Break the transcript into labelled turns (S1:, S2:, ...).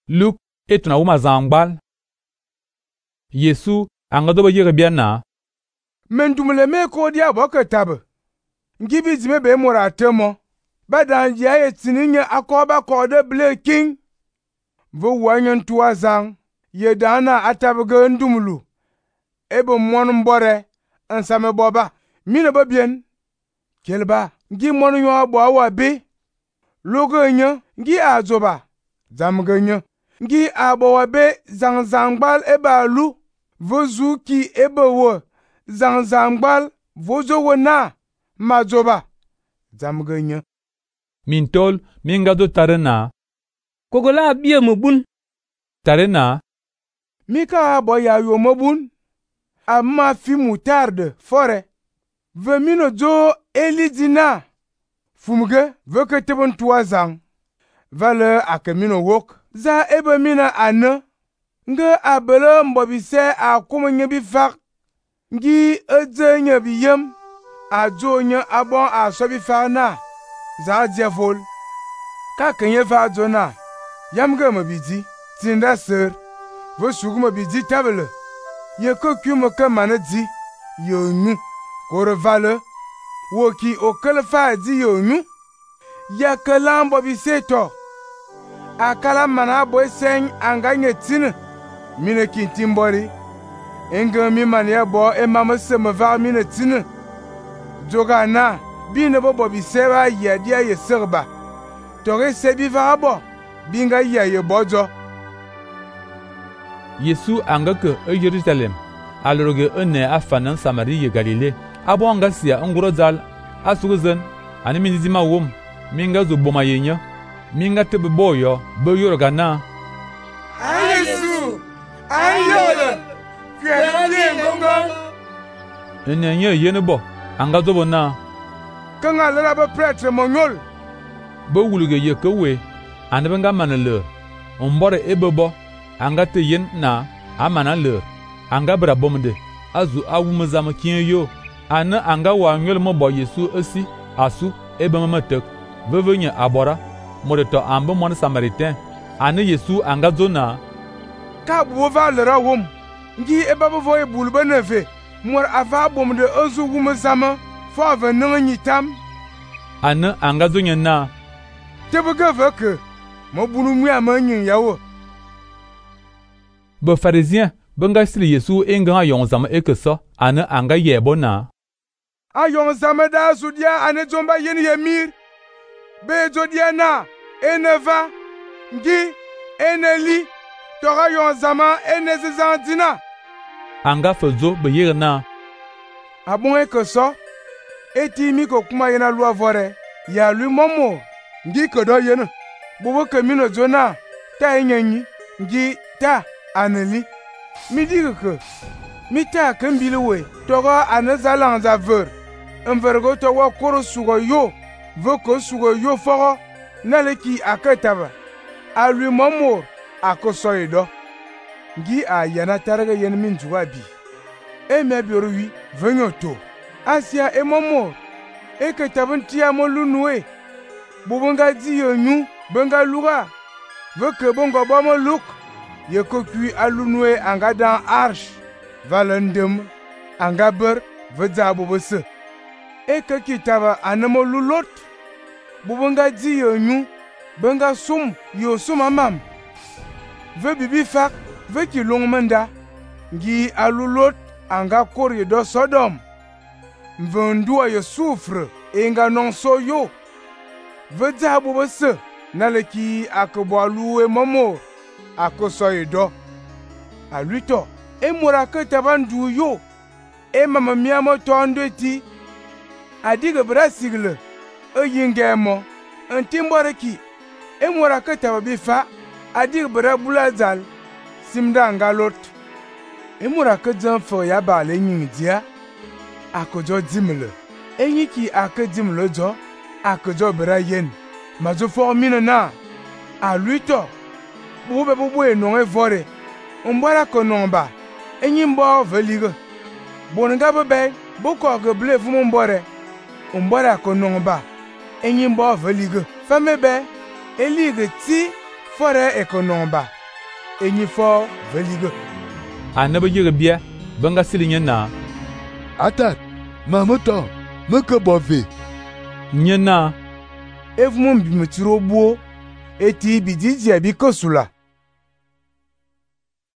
S1: Luk etuna wuma zangbal. Yesu anga doba yege biana.
S2: Men dumle me ko dia boke tabe. Ngibi zime be mora temo. Badan ya yetininye akoba kode ble king. Vo wanyen tuwa zang. Ye dana atabege ndumlu. Ebe mon mbore. Ansame boba. Mine ba bien. Kelba. Ngi mon yo abo awa be. Loge nye. Ngi azoba. Zamge nye. Ngi abo wabe zangbal ebe alu. Vozu ki ebe wo. Zangbal vozo wo na. Mazoba. Zamge nye.
S1: Mintol mingado tarena.
S3: Kogola biye mubun.
S1: Tarena.
S2: Mika abo ya yo mobun. Amma fi mutarde fore. Ve mino zo elidina. Fumge veke tebon tuwa zang. Vale ake mino wok. Za ebe mina ane. Nge abele mbobise a kume nye bi fak. Ngi eze nye bi yem. A zo nye abon a so bi fak na. Za dje vol. Ka kenye fa zo na. Yamge me bidi. Tinda ser. Ve sugu me bidi tabele. Ye ko kume ke mane di. Yo nyu. Kore vale. Woki okele fa di yo nyu. Ya ke lambo bi seto. Akala mana boy seng anganye tine. Mine kintimbori. Enge mi mania bo e mama se me va mine tine. Joga na. Bine bo bi seba ya dia ye serba. Tore sebi va bo. Binga ya ye bojo.
S1: Yesu anga ke Jerusalem. Aloroge ene afanan Samari ye Galile. Abo anga siya nguro zal. Asuguzen. Ani minizima wom. Minga zo boma yenya. Minga tebe boyo. Be yoroga na.
S2: Yesu. Ayole. Fiye ngongo.
S1: Ene nye yene bo. Anga zobo na.
S2: Kanga lela be pretre monyol.
S1: Be wuluge ye kewe. Ane benga manele. Ombore ebebo. Anga te yen na. Amana le. Anga bra bomde. Azu awumezama kien yo. Ane anga wa nyol mo bo Yesu esi. Asu ebe mamatek. Vevenye abora. Modeto ambe mon Samaritain. Ane Yesu anga zona.
S2: Ka buva lera wom. Ngi ebabo voye bulbe neve. Mor ava bomde ozu wumezama. Fo ave nanyi tam.
S1: Ane anga zonya na.
S2: Tebege veke. Mo bunu mu amanyin yawo.
S1: Be pharisien benga sili Yesu enga yonzama ekesa. Ane anga yebo na.
S2: Ayon zama da zudia ane zomba yeni yemir. Be zodia na. Eneva. Ngi. Eneli. Tora yon zama enezizandina.
S1: Anga fezo be yere na.
S2: Abon ekesa. Eti mi ko kuma yena lua vore. Ya lui momo. Ngi kodo yena. Bobo kemino zona. Ta enyenyi. Ngi ta aneli. Mi diga ke. Mi ta kembile we. Tora anezalang za ver. Envergo towa koro sugo yo. Voko sugo yo foro. Naleki aketaba. A lui momo. Ako soido. Ngi a yana targa yen min juwa bi. E me biorui. Venyo to. Asia e momo. E ketabun tia mo lunwe. Bubunga di yo nyu. Benga luga. Veke bongo bomo luk. Ye kokui alunwe anga dan arsh. Valendem. Anga ber. Vedza bubese. E ke kitaba anemo lulot. Bubunga di yo nyu. Benga sum. Yo sum amam. Ve bibi fak. Ve ki longmenda. Ngi alulot. Anga kori do Sodom. Mvendua ye soufre. Enga non so yo. Vedza bubese. Naleki akeboalu e momo. Ako soye do. A lui to. E mora ke tabandu yo. E mama miyamo tondo ti. Adiga bra sigle. E yingemo. Ntimbore ki. E mora ke tababi fa. Adiga bra bulazal. Simda ngalot. E mora ke zanfo ya bale nying dia. Ako jo dimle. E yiki ake dimle jo. Ako jo bra yen. Mazo formine na. A lui to. Boube boube non e vore. Mbara konomba. Enyi mbo veliga. Bonga bebe. Boko ge ble vumo mbore. Mbara konomba. Enyi mbo veliga. Famebe. Elige ti. Fore ekonomba. enyi fo veliga.
S1: Annabi yigi bia banga sili na.
S4: Atat, mamoto, meke bove.
S1: Na.
S2: Evumon bi metiro buo, eti bi diji abi kosula.